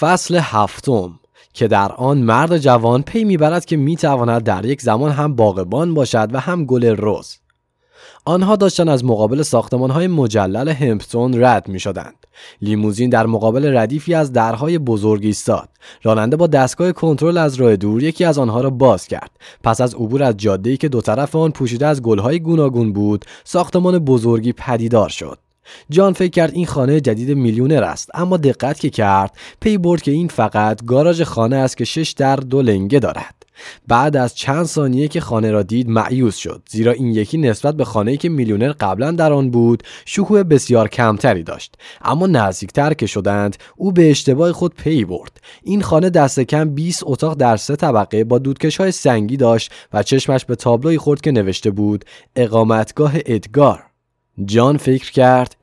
فصل هفتم که در آن مرد جوان پی میبرد که میتواند در یک زمان هم باغبان باشد و هم گل رز. آنها داشتن از مقابل ساختمان‌های مجلل همپتون رد می‌شدند. لیموزین در مقابل ردیفی از درهای بزرگ ایستاد. راننده با دستگاه کنترل از راه دور یکی از آنها را باز کرد. پس از عبور از جاده‌ای که دو طرف آن پوشیده از گل‌های گوناگون بود، ساختمان بزرگی پدیدار شد. جان فکر کرد این خانه جدید میلیونر است، اما دقت که کرد پی برد که این فقط گاراژ خانه است که 6 در 2 لنگه دارد. بعد از چند ثانیه که خانه را دید مایوس شد، زیرا این یکی نسبت به خانه‌ای که میلیونر قبلا در آن بود شکوه بسیار کمتری داشت. اما نزدیکتر که شدند او به اشتباه خود پی برد. این خانه دست کم 20 اتاق در 3 طبقه با دودکش‌های سنگی داشت و چشمش به تابلویی خورد که نوشته بود اقامتگاه ادگار. جان فکر کرد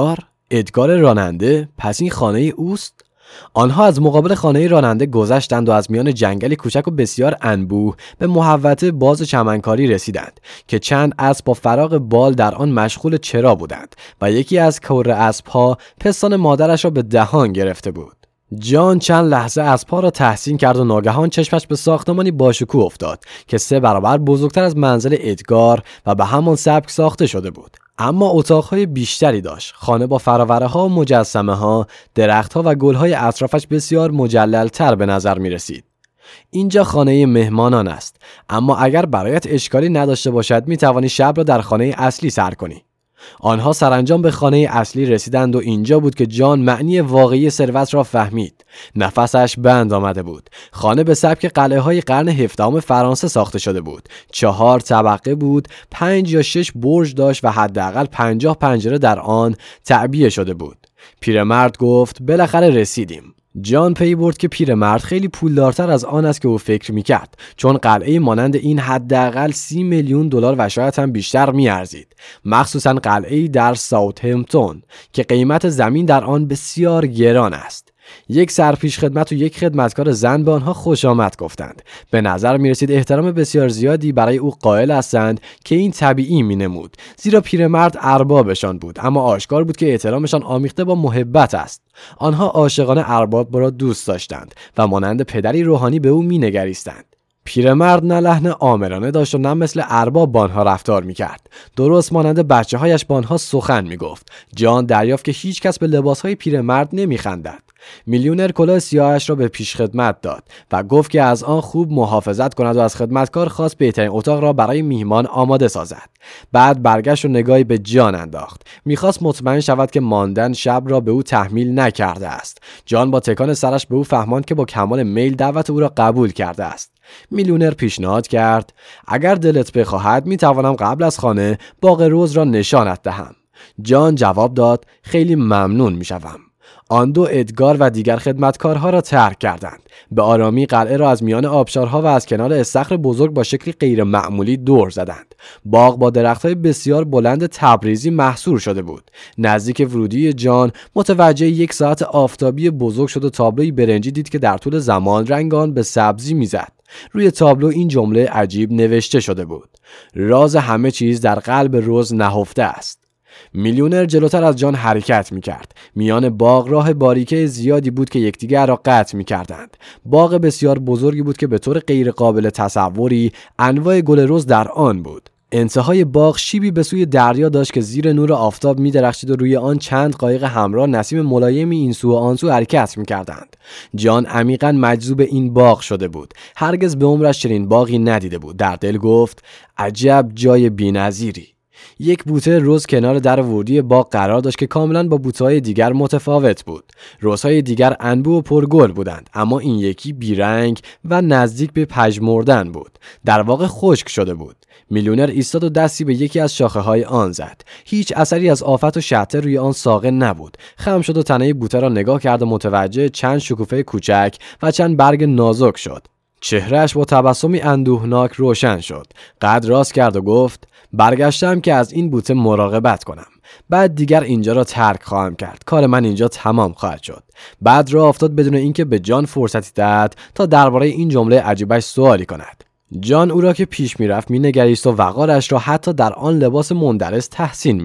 ادگار راننده؟ پس این خانه اوست؟ آنها از مقابل خانه راننده گذشتند و از میان جنگلی کوچک و بسیار انبوه به محوطه باز چمنکاری رسیدند که چند اسب با فراغ بال در آن مشغول چرا بودند و یکی از کره اسب‌ها پستان مادرش را به دهان گرفته بود. جان چند لحظه اسب‌ها را تحسین کرد و ناگهان چشمش به ساختمانی باشکوه افتاد که 3 برابر بزرگتر از منزل ادگار و به همان سبک ساخته شده بود. اما اتاقهای بیشتری داشت. خانه با فراوره‌ها و مجسمه‌ها، درخت‌ها و گل‌های اطرافش بسیار مجلل‌تر به نظر می‌رسید. اینجا خانه مهمانان است، اما اگر برایت اشکالی نداشته باشد می‌توانی شب را در خانه اصلی سر کنی. آنها سرانجام به خانه اصلی رسیدند و اینجا بود که جان معنی واقعی ثروت را فهمید. نفسش بند آمده بود. خانه به سبک قلعه‌های قرن 17 فرانسه ساخته شده بود. 4 طبقه بود، 5 یا 6 برج داشت و حداقل 50 پنجره در آن تعبیه شده بود. پیرمرد گفت بالاخره رسیدیم. جان پی برد که پیرمرد خیلی پولدارتر از آن است که او فکر می‌کرد، چون قلعه مانند این حداقل 30 میلیون دلار و شاید هم بیشتر می‌ارزید، مخصوصاً قلعه‌ای در ساوثهمپتون که قیمت زمین در آن بسیار گران است. یک سرپیش خدمت و یک خدمتکار زن به آنها خوش آمد گفتند. به نظر می رسید احترام بسیار زیادی برای او قائل هستند که این طبیعی می نمود، زیرا پیرمرد اربابشان بود، اما آشکار بود که احترامشان آمیخته با محبت است. آنها عاشقانه ارباب را دوست داشتند و مانند پدری روحانی به او می نگریستند. پیرمرد نه لحن آمرانه داشت و نه مثل ارباب با آنها رفتار می‌کرد. درست مانند بچه‌هایش با آنها سخن می‌گفت. جان دریافت که هیچ کس به لباس‌های پیرمرد نمی‌خندد. میلیونر کلاه سیاهش را به پیشخدمت داد و گفت که از آن خوب محافظت کند و از خدمتکار خواست بهترین اتاق را برای میهمان آماده سازد. بعد برگشت و نگاهی به جان انداخت. می‌خواست مطمئن شود که ماندن شب را به او تحمیل نکرده است. جان با تکان سرش به او فهماند که با کمال میل دعوت او را قبول کرده است. میلیونر پیشنهاد کرد اگر دلت بخواهد میتوانم قبل از خانه باغ رز را نشانت دهم. جان جواب داد خیلی ممنون میشوم. آن دو ادگار و دیگر خدمتکارها را ترک کردند. به آرامی قلعه را از میان آبشارها و از کنار استخر بزرگ با شکلی غیر معمولی دور زدند. باغ با درخت‌های بسیار بلند تبریزی محصور شده بود. نزدیک ورودی جان متوجه 1 ساعت آفتابی بزرگ شد و تابلوی برنجی دید که در طول زمان رنگ آن به سبزی میزد. روی تابلو این جمله عجیب نوشته شده بود: راز همه چیز در قلب رز نهفته است. میلیونر جلوتر از جان حرکت می‌کرد. میان باغ راه باریکه زیادی بود که یکدیگر را قطع می‌کردند. باغ بسیار بزرگی بود که به طور غیر قابل تصوری انواع گل رز در آن بود. انتهای باغ شیبی به سوی دریا داشت که زیر نور آفتاب می‌درخشید و روی آن چند قایق همراه نسیم ملایمی این سو و آن سو حرکت می‌کردند. جان عمیقاً مجذوب این باغ شده بود. هرگز به عمرش چنین باغی ندیده بود. در دل گفت عجب جای بی‌نظیری. یک بوته رز کنار در ورودی باغ قرار داشت که کاملا با بوته‌های دیگر متفاوت بود. رزهای دیگر انبوه و پرگل بودند، اما این یکی بیرنگ و نزدیک به پژمردن بود. در واقع خشک شده بود. میلیونر ایستاد و دستی به یکی از شاخه‌های آن زد. هیچ اثری از آفت و شعته روی آن ساقط نبود. خم شد و تنه بوته را نگاه کرد و متوجه چند شکوفه کوچک و چند برگ نازک شد. چهرهش با تبسمی اندوهناک روشن شد. قد راست کرد و گفت برگشتم که از این بوته مراقبت کنم. بعد دیگر اینجا را ترک خواهم کرد. کار من اینجا تمام خواهد شد. بعد راه افتاد بدون اینکه به جان فرصتی دهد تا درباره این جمله عجیبش سوالی کند. جان او را که پیش میرفت مینگریست و وقارش را حتی در آن لباس مندرس تحسین میکرد.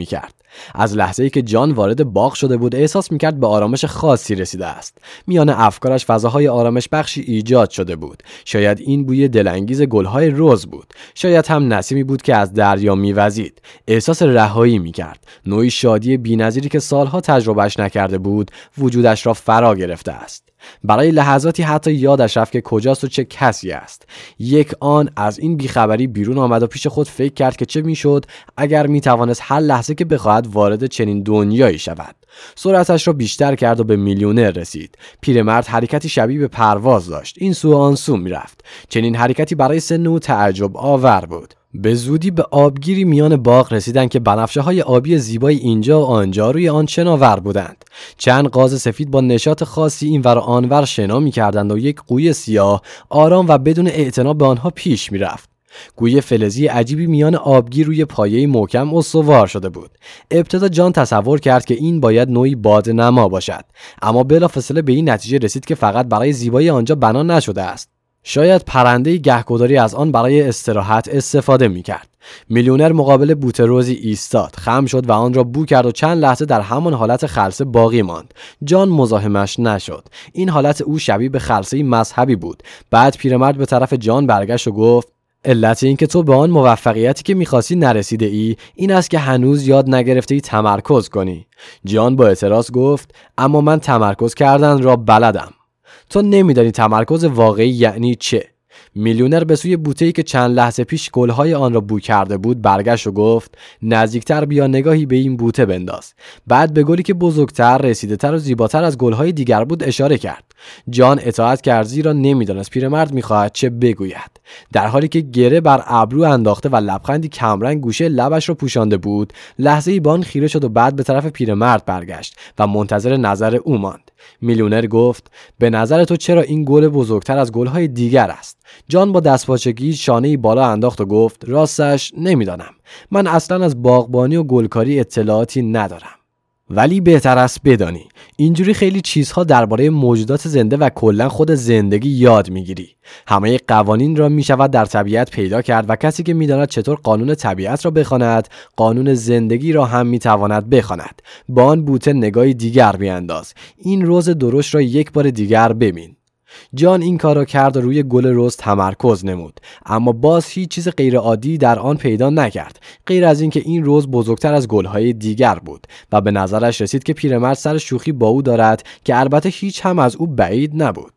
از لحظه‌ای که جان وارد باغ شده بود احساس می‌کرد به آرامش خاصی رسیده است. میان افکارش فضاهای آرامش بخشی ایجاد شده بود. شاید این بوی دلانگیز گل‌های رز بود، شاید هم نسیمی بود که از دریا می‌وزید. احساس رهایی می‌کرد. نوعی شادی بی‌نظیری که سالها تجربهش نکرده بود، وجودش را فرا گرفته است. برای لحظاتی حتی یادش رفت که کجاست و چه کسی است. یک آن از این بیخبری بیرون آمد و پیش خود فکر کرد که چه میشد اگر میتوانست هر لحظه که بخواهد وارد چنین دنیایی شود. سرعتش را بیشتر کرد و به میلیونر رسید. پیرمرد حرکتی شبیه به پرواز داشت، این سو آن سو میرفت. چنین حرکتی برای سن او تعجب آور بود. به زودی به آبگیری میان باغ رسیدند که بنفشه‌های آبی زیبای اینجا و آنجا روی آن شناور بودند. چند قاز سفید با نشاط خاصی اینور و آنور شنا می‌کردند و یک قوی سیاه آرام و بدون اعتنا به آنها پیش می‌رفت. گوی فلزی عجیبی میان آبگیر روی پایه‌ای محکم استوار شده بود. ابتدا جان تصور کرد که این باید نوعی بادنما باشد، اما بلافاصله به این نتیجه رسید که فقط برای زیبایی آنجا بنا نشده است. شاید پرنده‌ای گهگداری از آن برای استراحت استفاده می‌کرد. میلیونر مقابل بوته روزی ایستاد، خم شد و آن را بو کرد و چند لحظه در همان حالت خلسه باقی ماند. جان مزاحمش نشد. این حالت او شبیه به خلسه‌ای مذهبی بود. بعد پیرمرد به طرف جان برگشت و گفت: علت این که تو به آن موفقیتی که می‌خواستی نرسیده ای این است که هنوز یاد نگرفته ای تمرکز کنی. جان با اعتراض گفت: اما من تمرکز کردن را بلدم. تو نمیدانی تمرکز واقعی یعنی چه؟ میلیونر به سوی بوته‌ای که چند لحظه پیش گل‌های آن را بو کرده بود برگشت و گفت: نزدیکتر بیا نگاهی به این بوته بنداز. بعد به گلی که بزرگتر، رسیده‌تر و زیباتر از گل‌های دیگر بود اشاره کرد. جان اطاعت کرد زیرا نمیدانست پیرمرد می‌خواهد چه بگوید. در حالی که گره بر ابرو انداخته و لبخندی کمرنگ گوشه لبش را پوشانده بود، لحظه‌ای به آن خیره شد و بعد به طرف پیرمرد برگشت و منتظر نظر او ماند. میلیونر گفت: به نظر تو چرا این گل بزرگتر از گل‌های دیگر است؟ جان با دستپاچگی شانه‌ای بالا انداخت و گفت: راستش نمیدانم. من اصلا از باغبانی و گلکاری اطلاعاتی ندارم. ولی بهتر است بدانی. اینجوری خیلی چیزها درباره موجودات زنده و کلا خود زندگی یاد میگیری. همه قوانین را میشود در طبیعت پیدا کرد و کسی که میداند چطور قانون طبیعت را بخواند، قانون زندگی را هم میتواند بخواند. با آن بوته نگاهی دیگر بیانداز. این روز درشت را یک بار دیگر ببین. جان این کار را کرد و روی گل رز تمرکز نمود، اما باز هیچ چیز غیر عادی در آن پیدا نکرد، غیر از اینکه این رز بزرگتر از گل‌های دیگر بود و به نظرش رسید که پیرمرد سر شوخی با او دارد که البته هیچ هم از او بعید نبود.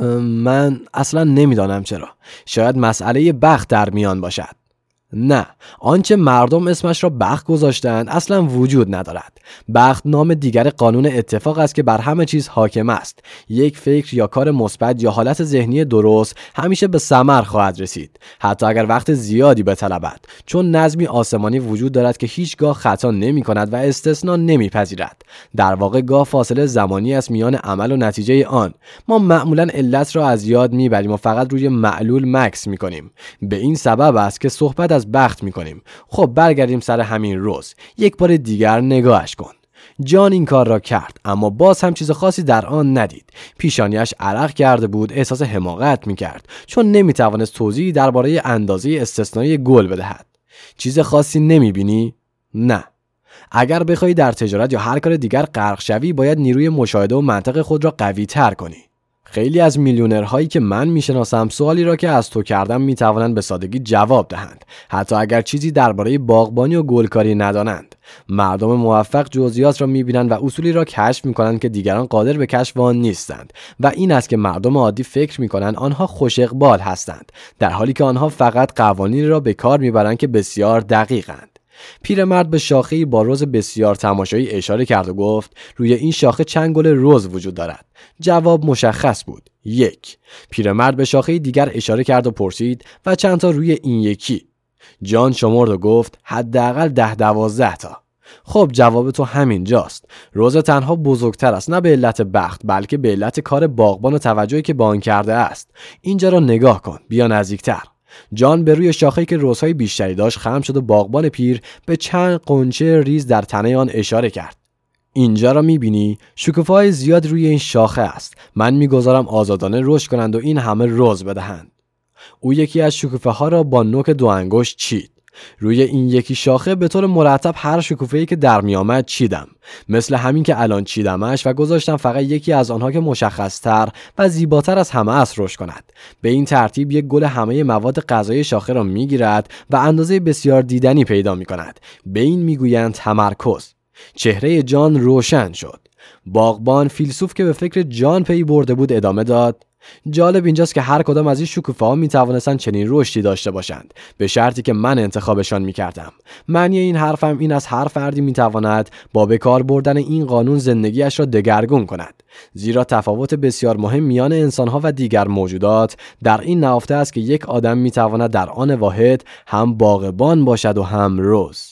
من اصلا نمیدانم چرا. شاید مسئله بخت در میان باشد. نه، آنچه مردم اسمش را بخت گذاشتند اصلا وجود ندارد. بخت نام دیگر قانون اتفاق است که بر همه چیز حاکم است. یک فکر یا کار مثبت یا حالت ذهنی درست همیشه به ثمر خواهد رسید، حتی اگر وقت زیادی بطلبد، چون نظمی آسمانی وجود دارد که هیچگاه خطا نمی کند و استثناء نمی پذیرد. در واقع گاه فاصله زمانی است میان عمل و نتیجه آن. ما معمولا علت را از یاد میبریم و فقط روی معلول مکث میکنیم. به این سبب است که صحبت از بخت میکنیم. خب برگردیم سر همین روز. یک بار دیگر نگاهش کن. جان این کار را کرد، اما باز هم چیز خاصی در آن ندید. پیشانیش عرق کرده بود، احساس حماقت میکرد، چون نمیتوانست توضیحی درباره اندازه استثنایی گل بدهد. چیز خاصی نمیبینی؟ نه. اگر بخوای در تجارت یا هر کار دیگر غرق شوی، باید نیروی مشاهده و منطق خود را قوی تر کنی. خیلی از میلیونرهایی که من میشناسم سوالی را که از تو کردم میتوانند به سادگی جواب دهند، حتی اگر چیزی درباره باغبانی و گلکاری ندانند. مردم موفق جزئیات را میبینند و اصولی را کشف میکنند که دیگران قادر به کشف آن نیستند، و این است که مردم عادی فکر میکنند آنها خوش اقبال هستند، در حالی که آنها فقط قوانینی را به کار میبرند که بسیار دقیقند. پیرمرد به شاخه‌ای با رز بسیار تماشایی اشاره کرد و گفت: روی این شاخه چند گل رز وجود دارد؟ جواب مشخص بود: 1. پیرمرد به شاخه دیگر اشاره کرد و پرسید: و چند تا روی این یکی؟ جان شمرد و گفت: حداقل 10-12 تا. خب جواب تو همین جاست. رز تنها بزرگتر است، نه به علت بخت، بلکه به علت کار باغبان و توجهی که با آن کرده است. اینجا را نگاه کن، بیا نزدیکتر. جان به روی شاخه‌ای که رزهای بیشتری داشت خم شد و باغبان پیر به چند قنچه ریز در تنه آن اشاره کرد. اینجا را می‌بینی؟ شکوفه‌های زیاد روی این شاخه است. من می‌گذارم آزادانه رشد کنند و این همه رز بدهند. او یکی از شکوفه‌ها را با نوک 2 انگشت چید. روی این یکی شاخه به طور مرتب هر شکوفه‌ای که در میامد چیدم، مثل همین که الان چیدمش و گذاشتم فقط یکی از آنها که مشخص‌تر و زیباتر از همه است رشد کند. به این ترتیب یک گل همه مواد غذایی شاخه را میگیرد و اندازه بسیار دیدنی پیدا میکند. به این میگویند تمرکز. چهره جان روشن شد. باغبان فیلسوف که به فکر جان پی برده بود ادامه داد: جالب اینجاست که هر کدام از این شکوفه‌ها میتوانستند چنین رشدی داشته باشند، به شرطی که من انتخابشان میکردم. معنی این حرفم این از هر فردی میتواند با به کار بردن این قانون زندگیش را دگرگون کند، زیرا تفاوت بسیار مهم میان انسانها و دیگر موجودات در این نهفته است که یک آدم میتواند در آن واحد هم باغبان باشد و هم رز.